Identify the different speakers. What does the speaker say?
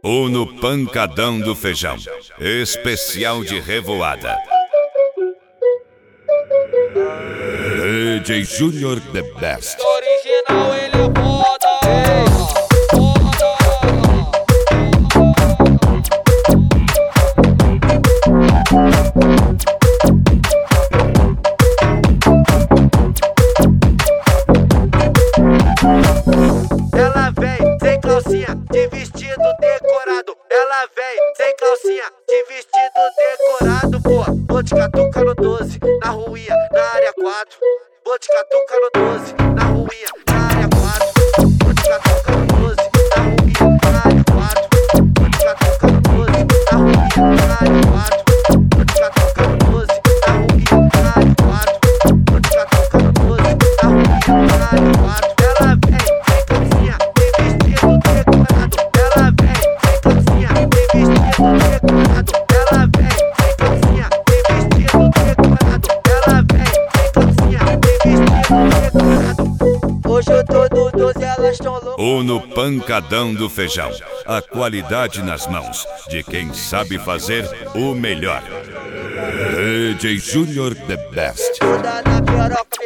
Speaker 1: ou no pancadão do feijão, especial de revoada. DJ Junior The Best.
Speaker 2: Original, ele é foda. Ela vem sem calcinha, de vestido decorado. Ela vem sem calcinha, de vestido decorado. Pô, vou te catucar no 12, na ruinha, na área 4. Vou te catucar no 12, na ruinha, na área 4. Vou te catucar no 12, na ruinha, na área 4. Vou te catucar no 12, na ruinha, na área 4. Vou te catucar no 12, na ruinha, na área 4. Vou te catucar no 12, na ruinha, na área 4. Ela vem sem calcinha, de vestido decorado. Ela vem sem calcinha, de vestido decorado. Ela vem sem calcinha, de vestido decorado. Ela vem sem calcinha, de vestido decorado. Hoje eu tô no 12, elas tão loucas.
Speaker 1: Ou no pancadão do feijão, a qualidade nas mãos de quem sabe fazer o melhor. DJ Junior The Best.
Speaker 2: Toda na piroca.